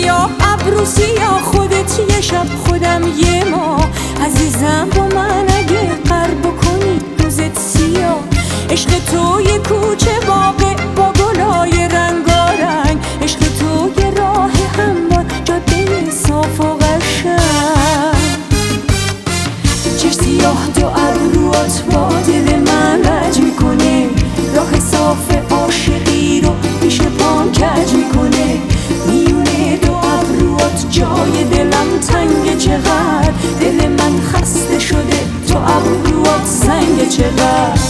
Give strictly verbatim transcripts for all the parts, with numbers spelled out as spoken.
سیاه ابرو سیاه خودت یه شب خودم یه ماه عزیزم با من اگه قرب بکنی روزت سیاه عشق تو یه کوچه باغه با گلای رنگارنگ عشق تو یه راه هموار جاده صاف و قشنگ چشم سیاه دو ابروات با دل من رج میکنه راه صاف عاشقی رو پیش پام کج میکنه میونه دو ابروات جای دلم تنگ چقدر دل من خسته شده تو ابروات سنگ چقدر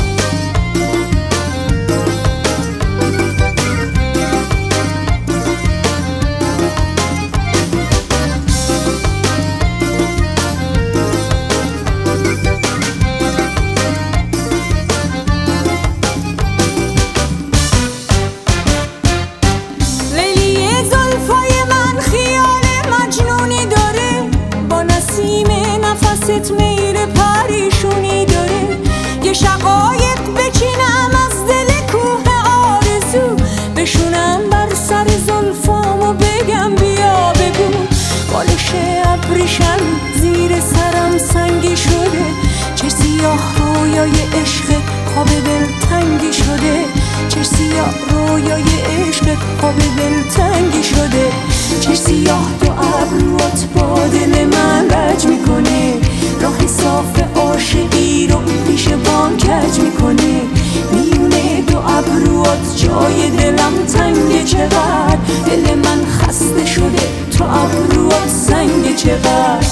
نفست میره پریشونی داره یه شقایق بچینم از دل کوه آرزو بشونم بر سر زلفامو بگم بیا بگو بالش ابریشم زیر سرم سنگی شده چه سیاه رویای عشق خواب دل تنگی شده چه سیاه رویای عشق خواب دل تنگی شده چه سیاه تو ابروات با دل من رج میکنه راه صاف عاشقی رو پیش بام کج میکنه میونه دو ابروات جای دلم تنگ چقدر دل من خسته شده تو ابروات سنگ چقدر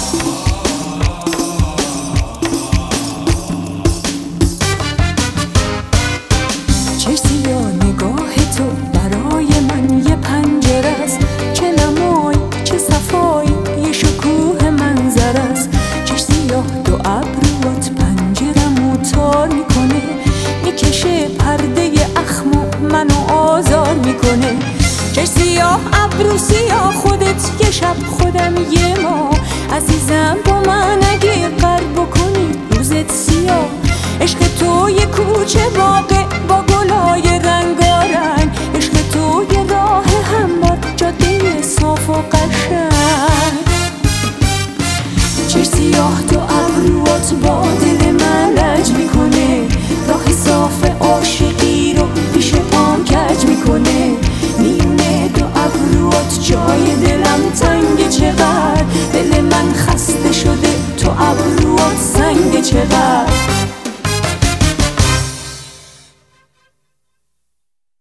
چه سیاه نگاه تو برای من یه پنجره است چه نمایی چه صفایی یه شکوه منظر است چه سیاه دو ابروات پنجرمو تار میکنه میکشه پرده اخمو منو آزار میکنه چه سیاه ابرو سیاه خودت یه شب خودم یه ماه عزیزم با من اگه قرب بکنی روزت سیاه عشق تو یه کوچه باغه با گلای رنگارنگ عشق تو یه راه هموار جاده صاف و قشنگ چه سیاه تو ابروات با